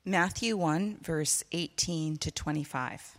Matthew 1, verse 18 to 25.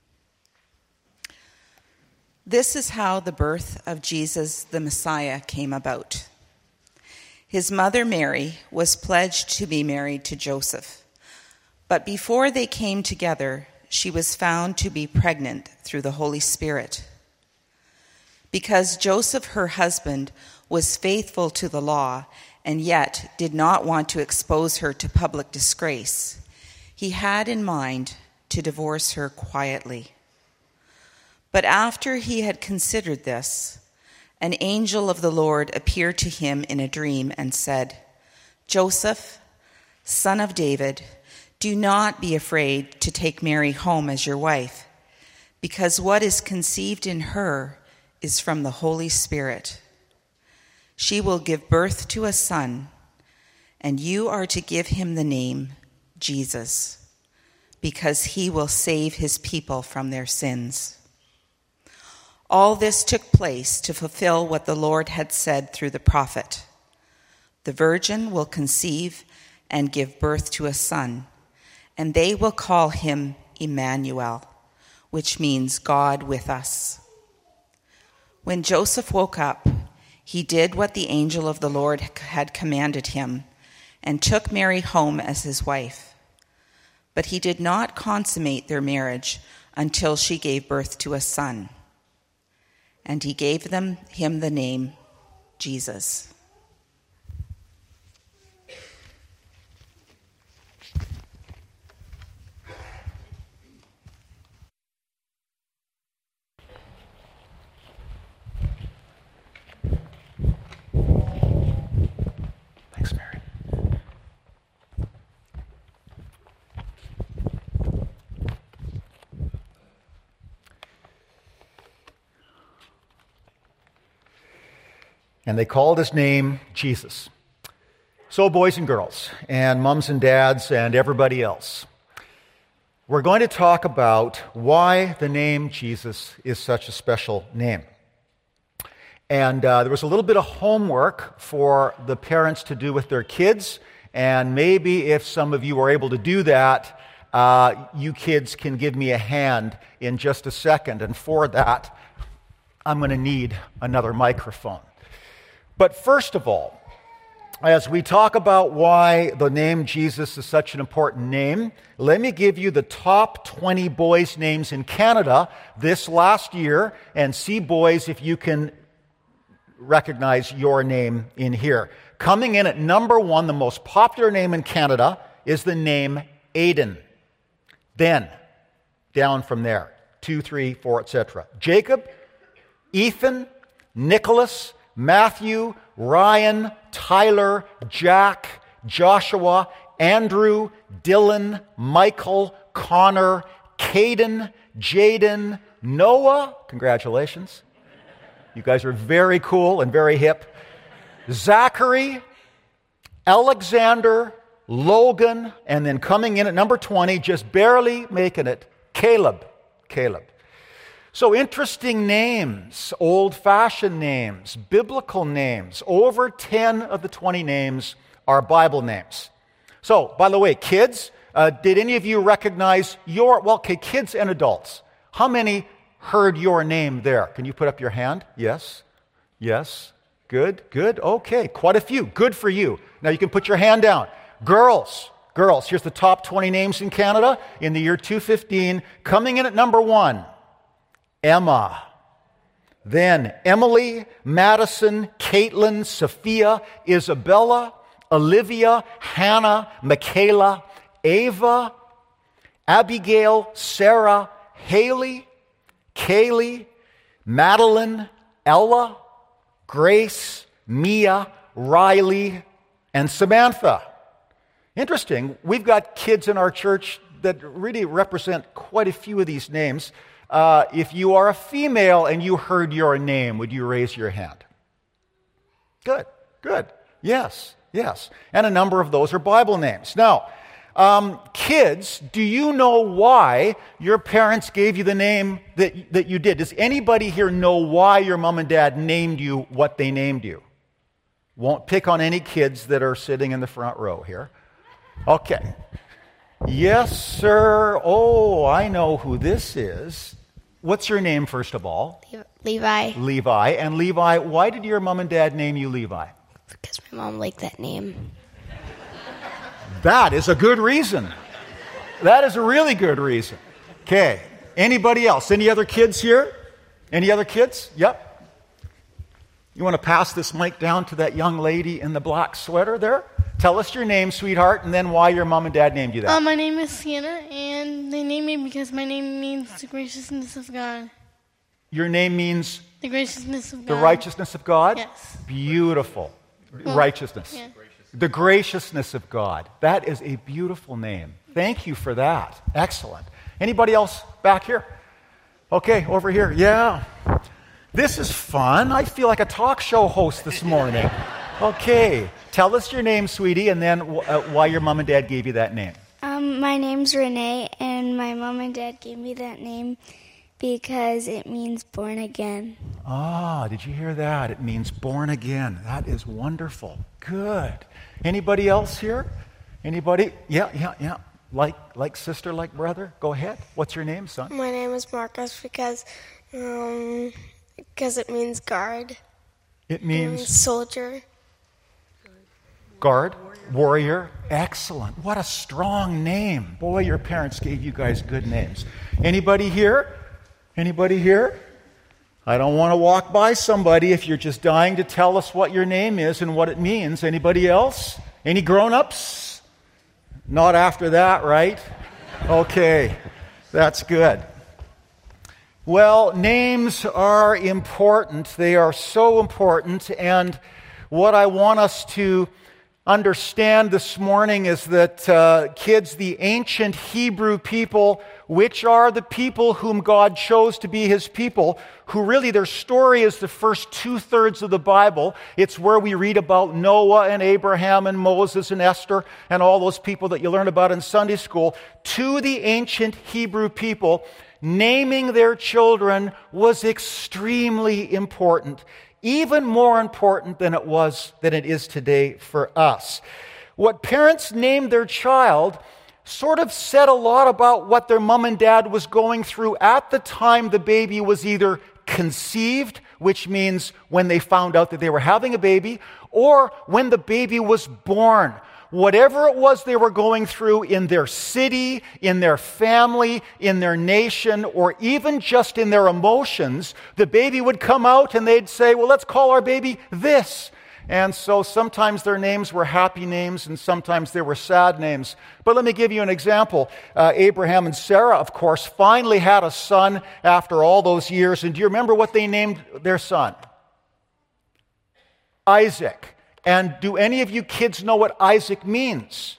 This is how the birth of Jesus the Messiah came about. His mother Mary was pledged to be married to Joseph, but before they came together, she was found to be pregnant through the Holy Spirit. Because Joseph, her husband, was faithful to the law and yet did not want to expose her to public disgrace, he had in mind to divorce her quietly. But after he had considered this, an angel of the Lord appeared to him in a dream and said, "Joseph, son of David, do not be afraid to take Mary home as your wife, because what is conceived in her is from the Holy Spirit. She will give birth to a son, and you are to give him the name Jesus, because he will save his people from their sins." All this took place to fulfill what the Lord had said through the prophet. The virgin will conceive and give birth to a son, and they will call him Emmanuel, which means God with us. When Joseph woke up, he did what the angel of the Lord had commanded him and took Mary home as his wife. But he did not consummate their marriage until she gave birth to a son. And he gave him the name Jesus. Thanks, Mary. And they called his name Jesus. So, boys and girls, and moms and dads, and everybody else, we're going to talk about why the name Jesus is such a special name. And there was a little bit of homework for the parents to do with their kids, and maybe if some of you are able to do that, you kids can give me a hand in just a second. And for that, I'm going to need another microphone. But first of all, as we talk about why the name Jesus is such an important name, let me give you the top 20 boys' names in Canada this last year, and see, boys, if you can recognize your name in here. Coming in at number 1, the most popular name in Canada is the name Aiden. Then, down from there, 2, 3, 4, etc. Jacob, Ethan, Nicholas, Matthew, Ryan, Tyler, Jack, Joshua, Andrew, Dylan, Michael, Connor, Caden, Jaden, Noah, congratulations. You guys are very cool and very hip. Zachary, Alexander, Logan, and then coming in at number 20, just barely making it, Caleb. So interesting names, old-fashioned names, biblical names. Over 10 of the 20 names are Bible names. So, by the way, kids, did any of you recognize kids and adults, how many heard your name there? Can you put up your hand? Yes. Good. Okay, quite a few. Good for you. Now you can put your hand down. Girls, here's the top 20 names in Canada in the year 2015. Coming in at number 1, Emma. Then Emily, Madison, Caitlin, Sophia, Isabella, Olivia, Hannah, Michaela, Ava, Abigail, Sarah, Haley, Kaylee, Madeline, Ella, Grace, Mia, Riley, and Samantha. Interesting. We've got kids in our church that really represent quite a few of these names. If you are a female and you heard your name, would you raise your hand? Good. Yes. And a number of those are Bible names. Now, kids, do you know why your parents gave you the name that you did? Does anybody here know why your mom and dad named you what they named you? Won't pick on any kids that are sitting in the front row here. Okay. Yes, sir. Oh, I know who this is. What's your name, first of all? Levi. Levi. And Levi, why did your mom and dad name you Levi? Because my mom liked that name. That is a good reason. That is a really good reason. Okay. Anybody else? Any other kids here? Any other kids? Yep. You want to pass this mic down to that young lady in the black sweater there? Tell us your name, sweetheart, and then why your mom and dad named you that. My name is Sienna, and they named me because my name means the graciousness of God. Your name means? The graciousness of God. The righteousness of God? Yes. Beautiful. Righteousness. Yeah. The graciousness of God. That is a beautiful name. Thank you for that. Excellent. Anybody else back here? Okay, over here. Yeah. This is fun. I feel like a talk show host this morning. Okay. Tell us your name, sweetie, and then why your mom and dad gave you that name. My name's Renee, and my mom and dad gave me that name because it means born again. Ah, did you hear that? It means born again. That is wonderful. Good. Anybody else here? Anybody? Yeah. Like sister, like brother? Go ahead. What's your name, son? My name is Marcus because it means guard. It means soldier. Guard, warrior. Excellent. What a strong name. Boy, your parents gave you guys good names. Anybody here? Anybody here? I don't want to walk by somebody if you're just dying to tell us what your name is and what it means. Anybody else? Any grown-ups? Not after that, right? Okay, that's good. Well, names are important. They are so important. And what I want us to understand this morning is that, kids, the ancient Hebrew people, which are the people whom God chose to be his people, who really their story is the first 2/3 of the Bible. It's where we read about Noah and Abraham and Moses and Esther and all those people that you learn about in Sunday school. To the ancient Hebrew people, naming their children was extremely important. Even more important than it is today for us. What parents named their child sort of said a lot about what their mom and dad was going through at the time the baby was either conceived, which means when they found out that they were having a baby, or when the baby was born. Whatever it was they were going through in their city, in their family, in their nation, or even just in their emotions, the baby would come out and they'd say, well, let's call our baby this. And so sometimes their names were happy names and sometimes they were sad names. But let me give you an example. Abraham and Sarah, of course, finally had a son after all those years. And do you remember what they named their son? Isaac. And do any of you kids know what Isaac means?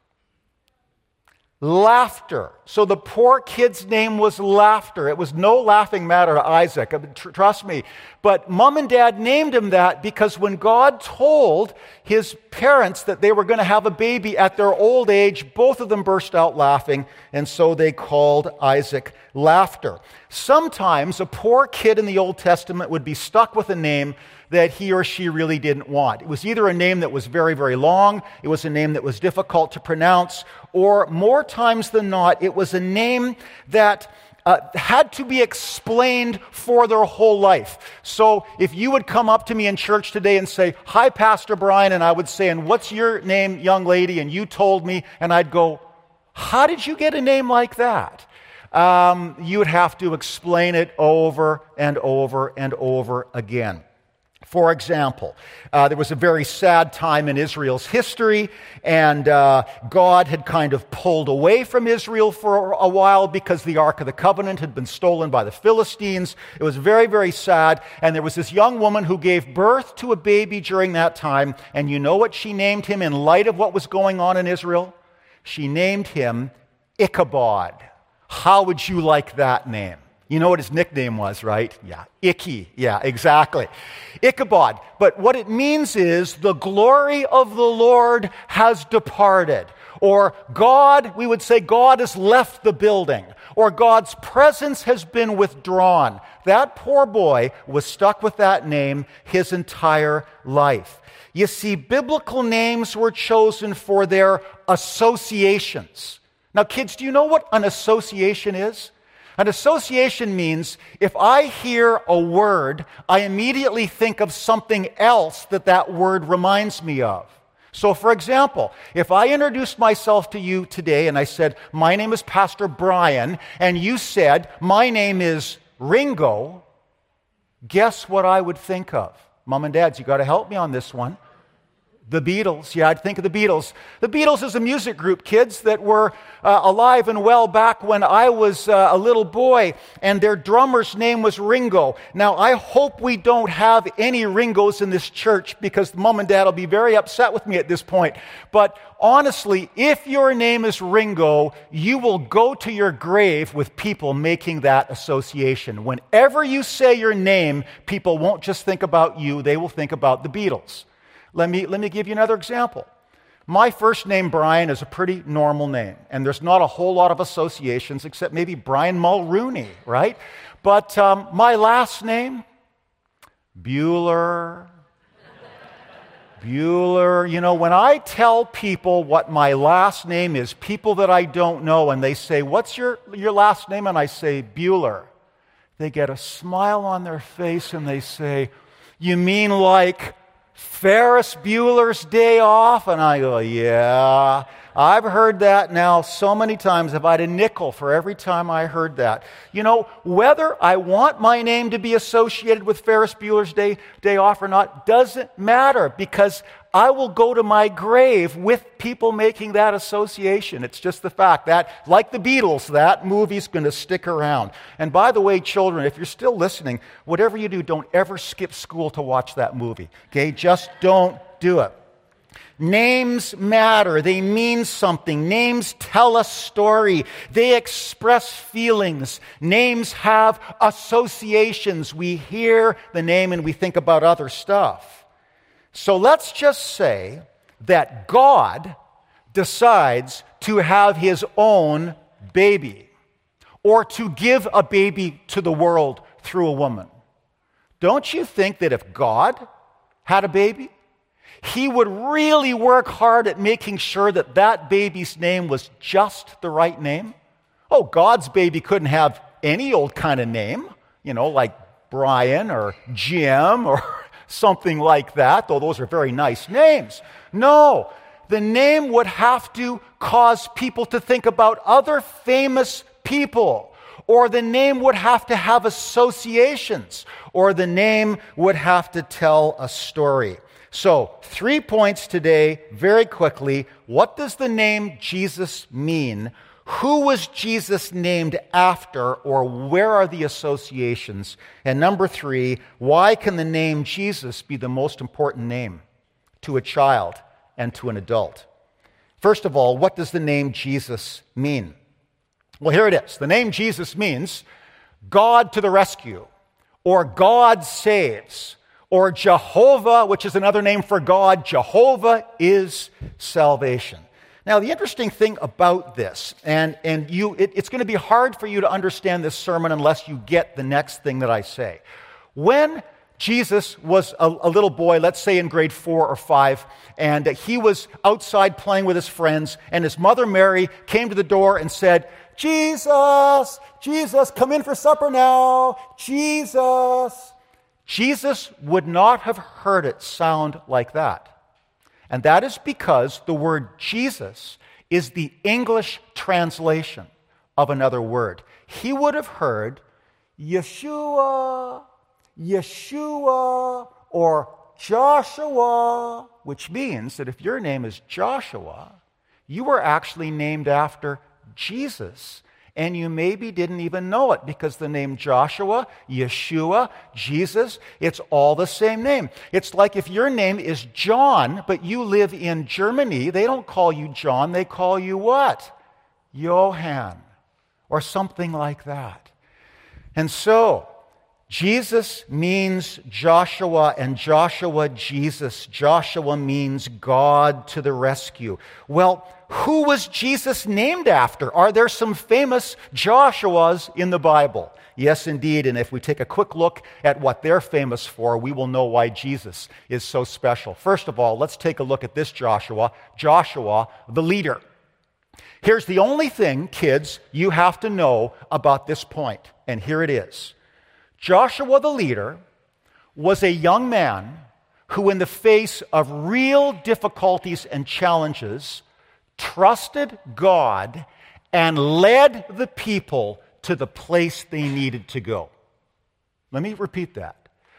Laughter. So the poor kid's name was Laughter. It was no laughing matter to Isaac, trust me. But mom and dad named him that because when God told his parents that they were going to have a baby at their old age, both of them burst out laughing, and so they called Isaac Laughter. Sometimes a poor kid in the Old Testament would be stuck with a name that he or she really didn't want. It was either a name that was very, very long, it was a name that was difficult to pronounce, or more times than not, it was a name that had to be explained for their whole life. So if you would come up to me in church today and say, "Hi, Pastor Brian," and I would say, "And what's your name, young lady?" And you told me, and I'd go, "How did you get a name like that?" You would have to explain it over and over and over again. For example, there was a very sad time in Israel's history, and God had kind of pulled away from Israel for a while because the Ark of the Covenant had been stolen by the Philistines. It was very, very sad, and there was this young woman who gave birth to a baby during that time, and you know what she named him in light of what was going on in Israel? She named him Ichabod. How would you like that name? You know what his nickname was, right? Yeah, Icky. Yeah, exactly. Ichabod. But what it means is the glory of the Lord has departed. Or God, we would say God has left the building. Or God's presence has been withdrawn. That poor boy was stuck with that name his entire life. You see, biblical names were chosen for their associations. Now, kids, do you know what an association is? An association means if I hear a word, I immediately think of something else that word reminds me of. So, for example, if I introduced myself to you today and I said, my name is Pastor Brian, and you said, my name is Ringo, guess what I would think of? Mom and dads, you got to help me on this one. The Beatles. Yeah, I'd think of the Beatles. The Beatles is a music group, kids, that were alive and well back when I was a little boy, and their drummer's name was Ringo. Now, I hope we don't have any Ringos in this church, because Mom and Dad will be very upset with me at this point. But honestly, if your name is Ringo, you will go to your grave with people making that association. Whenever you say your name, people won't just think about you, they will think about the Beatles. Let me give you another example. My first name, Brian, is a pretty normal name, and there's not a whole lot of associations except maybe Brian Mulrooney, right? But my last name, Bueller. Bueller. You know, when I tell people what my last name is, people that I don't know, and they say, what's your last name? And I say, Bueller. They get a smile on their face and they say, you mean like Ferris Bueller's Day Off? And I go, yeah, I've heard that now so many times. If I had a nickel for every time I heard that. You know, whether I want my name to be associated with Ferris Bueller's Day Off or not doesn't matter, because I will go to my grave with people making that association. It's just the fact that, like the Beatles, that movie's going to stick around. And by the way, children, if you're still listening, whatever you do, don't ever skip school to watch that movie. Okay? Just don't do it. Names matter. They mean something. Names tell a story. They express feelings. Names have associations. We hear the name and we think about other stuff. So let's just say that God decides to have his own baby, or to give a baby to the world through a woman. Don't you think that if God had a baby, he would really work hard at making sure that that baby's name was just the right name? Oh, God's baby couldn't have any old kind of name, you know, like Brian or Jim or something like that, though those are very nice names. No, the name would have to cause people to think about other famous people, or the name would have to have associations, or the name would have to tell a story. So, 3 points today, very quickly. What does the name Jesus mean? Who was Jesus named after, or where are the associations? And number 3, why can the name Jesus be the most important name to a child and to an adult? First of all, what does the name Jesus mean? Well, here it is. The name Jesus means God to the rescue, or God saves, or Jehovah, which is another name for God. Jehovah is salvation. Now, the interesting thing about this, it's going to be hard for you to understand this sermon unless you get the next thing that I say. When Jesus was a little boy, let's say in grade 4 or 5, and he was outside playing with his friends, and his mother Mary came to the door and said, Jesus, Jesus, come in for supper now, Jesus. Jesus would not have heard it sound like that. And that is because the word Jesus is the English translation of another word. He would have heard Yeshua, Yeshua, or Joshua, which means that if your name is Joshua, you were actually named after Jesus. And you maybe didn't even know it, because the name Joshua, Yeshua, Jesus, it's all the same name. It's like if your name is John, but you live in Germany, they don't call you John, they call you what? Johann, or something like that. And so, Jesus means Joshua, and Joshua Jesus. Joshua means God to the rescue. Well, who was Jesus named after? Are there some famous Joshuas in the Bible? Yes, indeed. And if we take a quick look at what they're famous for, we will know why Jesus is so special. First of all, let's take a look at this Joshua. Joshua, the leader. Here's the only thing, kids, you have to know about this point, and here it is. Joshua the leader was a young man who, in the face of real difficulties and challenges, trusted God and led the people to the place they needed to go. Let me repeat that.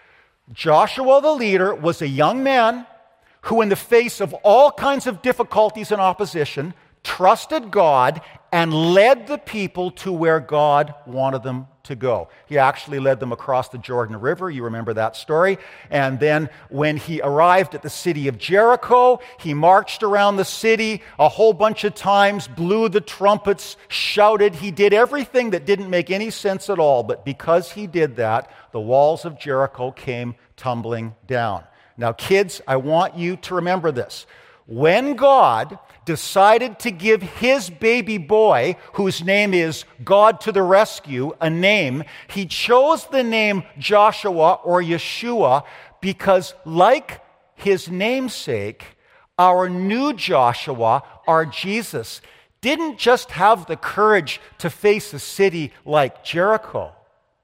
Joshua the leader was a young man who, in the face of all kinds of difficulties and opposition, trusted God and led the people to where God wanted them to go. He actually led them across the Jordan River. You remember that story. And then when he arrived at the city of Jericho, he marched around the city a whole bunch of times, blew the trumpets, shouted. He did everything that didn't make any sense at all. But because he did that, the walls of Jericho came tumbling down. Now, kids, I want you to remember this. When God decided to give his baby boy, whose name is God to the Rescue, a name, he chose the name Joshua or Yeshua because, like his namesake, our new Joshua, our Jesus, didn't just have the courage to face a city like Jericho.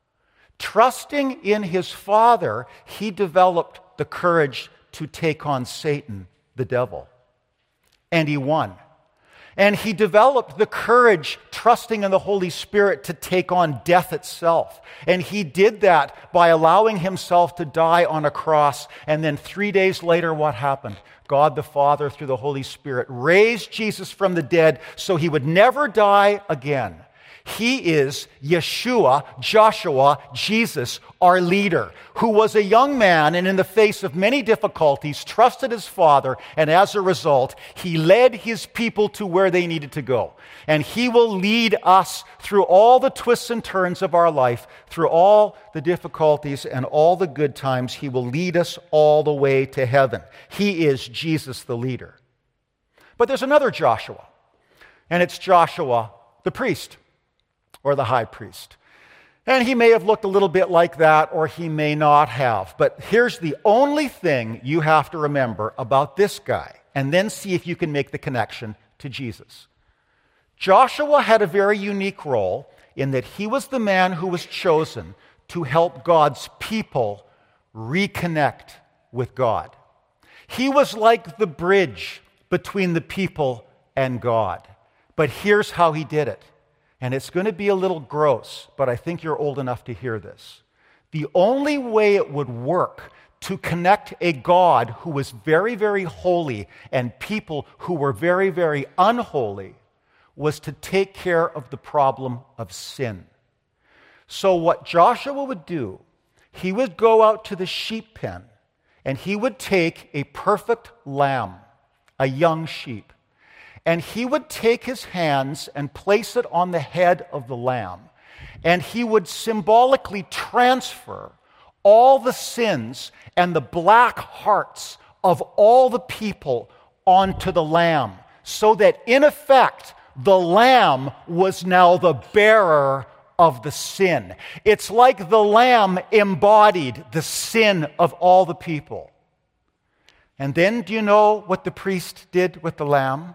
Trusting in his Father, he developed the courage to take on Satan, the devil. And he won. And he developed the courage, trusting in the Holy Spirit, to take on death itself. And he did that by allowing himself to die on a cross. And then 3 days later, what happened? God the Father, through the Holy Spirit, raised Jesus from the dead so he would never die again. He is Yeshua, Joshua, Jesus, our leader, who was a young man and in the face of many difficulties trusted his Father, and as a result, he led his people to where they needed to go. And he will lead us through all the twists and turns of our life, through all the difficulties and all the good times. He will lead us all the way to heaven. He is Jesus the leader. But there's another Joshua, and it's Joshua the priest, or the high priest. And he may have looked a little bit like that, or he may not have. But here's the only thing you have to remember about this guy, and then see if you can make the connection to Jesus. Joshua had a very unique role in that he was the man who was chosen to help God's people reconnect with God. He was like the bridge between the people and God. But here's how he did it. And it's going to be a little gross, but I think you're old enough to hear this. The only way it would work to connect a God who was very, very holy and people who were very, very unholy was to take care of the problem of sin. So what Joshua would do, he would go out to the sheep pen and he would take a perfect lamb, a young sheep, and he would take his hands and place it on the head of the lamb. And he would symbolically transfer all the sins and the black hearts of all the people onto the lamb. So that in effect, the lamb was now the bearer of the sin. It's like the lamb embodied the sin of all the people. And then do you know what the priest did with the lamb?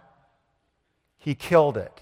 He killed it.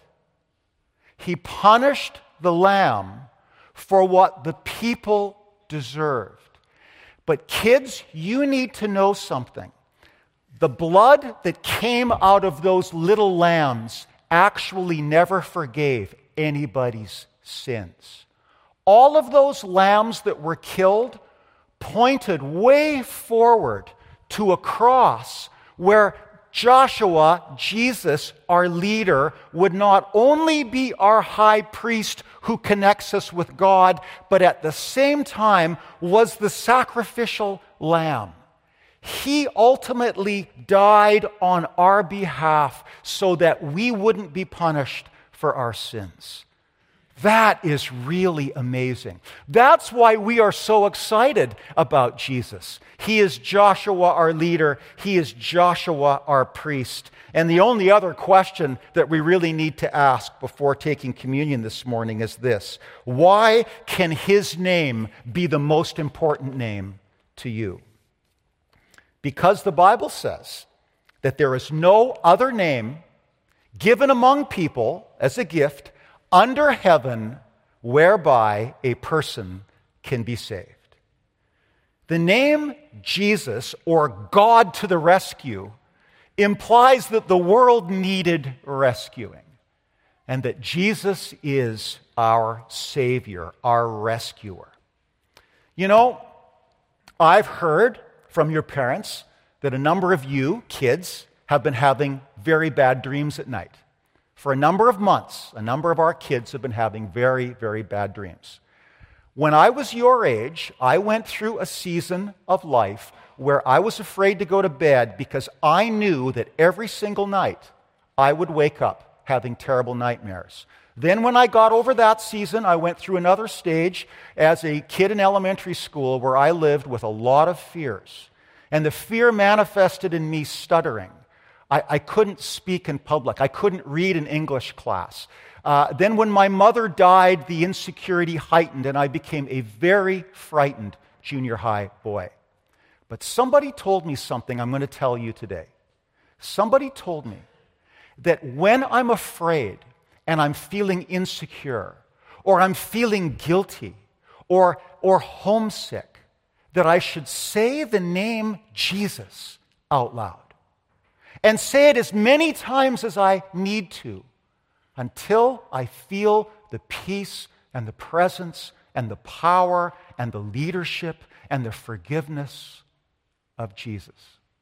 He punished the lamb for what the people deserved. But kids, you need to know something. The blood that came out of those little lambs actually never forgave anybody's sins. All of those lambs that were killed pointed way forward to a cross where Joshua, Jesus, our leader, would not only be our high priest who connects us with God, but at the same time was the sacrificial lamb. He ultimately died on our behalf so that we wouldn't be punished for our sins. That is really amazing. That's why we are so excited about Jesus. He is Joshua, our leader. He is Joshua, our priest. And the only other question that we really need to ask before taking communion this morning is this: why can his name be the most important name to you? Because the Bible says that there is no other name given among people as a gift under heaven, whereby a person can be saved. The name Jesus, or God to the rescue, implies that the world needed rescuing, and that Jesus is our Savior, our rescuer. You know, I've heard from your parents that a number of you, kids, have been having very bad dreams at night. For a number of months, a number of our kids have been having very, very bad dreams. When I was your age, I went through a season of life where I was afraid to go to bed because I knew that every single night I would wake up having terrible nightmares. Then when I got over that season, I went through another stage as a kid in elementary school where I lived with a lot of fears. And the fear manifested in me stuttering. I couldn't speak in public. I couldn't read in English class. Then when my mother died, the insecurity heightened, and I became a very frightened junior high boy. But somebody told me something I'm going to tell you today. Somebody told me that when I'm afraid and I'm feeling insecure, or I'm feeling guilty, or homesick, that I should say the name Jesus out loud. And say it as many times as I need to until I feel the peace and the presence and the power and the leadership and the forgiveness of Jesus.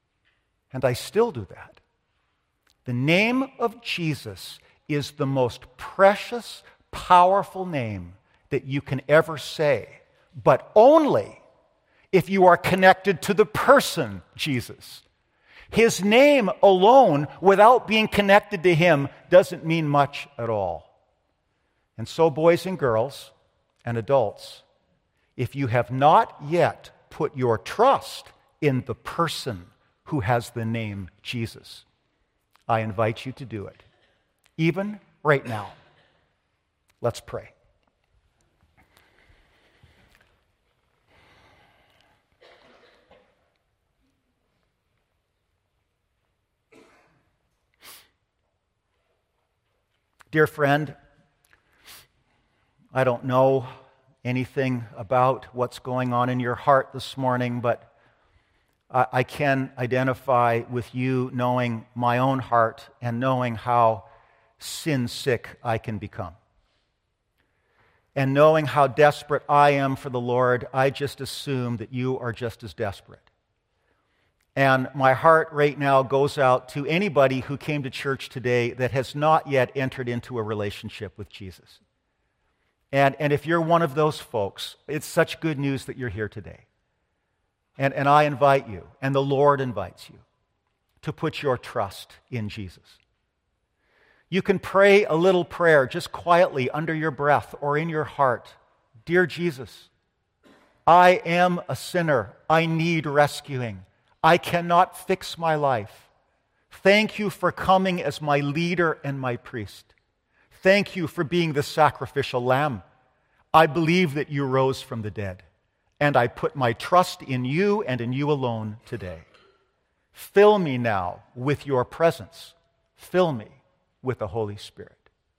And I still do that. The name of Jesus is the most precious, powerful name that you can ever say, but only if you are connected to the person Jesus. His name alone, without being connected to him, doesn't mean much at all. And so, boys and girls and adults, if you have not yet put your trust in the person who has the name Jesus, I invite you to do it, even right now. Let's pray. Dear friend, I don't know anything about what's going on in your heart this morning, but I can identify with you knowing my own heart and knowing how sin-sick I can become. And knowing how desperate I am for the Lord, I just assume that you are just as desperate. And my heart right now goes out to anybody who came to church today that has not yet entered into a relationship with Jesus. And if you're one of those folks, it's such good news that you're here today. And I invite you, and the Lord invites you, to put your trust in Jesus. You can pray a little prayer just quietly under your breath or in your heart. Dear Jesus, I am a sinner. I need rescuing. I cannot fix my life. Thank you for coming as my leader and my priest. Thank you for being the sacrificial lamb. I believe that you rose from the dead, and I put my trust in you and in you alone today. Fill me now with your presence. Fill me with the Holy Spirit.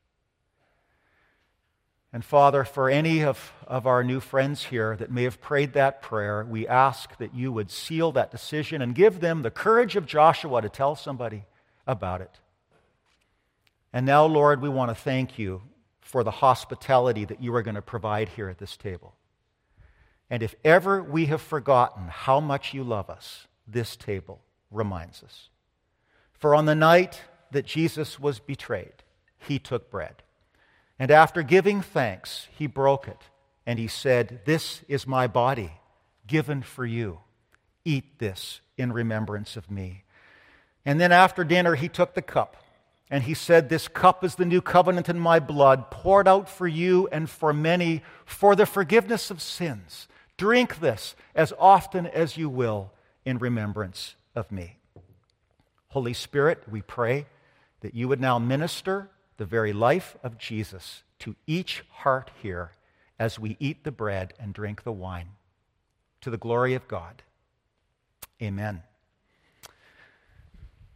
And Father, for any of our new friends here that may have prayed that prayer, we ask that you would seal that decision and give them the courage of Joshua to tell somebody about it. And now, Lord, we want to thank you for the hospitality that you are going to provide here at this table. And if ever we have forgotten how much you love us, this table reminds us. For on the night that Jesus was betrayed, he took bread. And after giving thanks, he broke it, and he said, "This is my body, given for you. Eat this in remembrance of me." And then after dinner, he took the cup, and he said, "This cup is the new covenant in my blood, poured out for you and for many for the forgiveness of sins. Drink this as often as you will in remembrance of me." Holy Spirit, we pray that you would now minister the very life of Jesus to each heart here as we eat the bread and drink the wine. To the glory of God. Amen.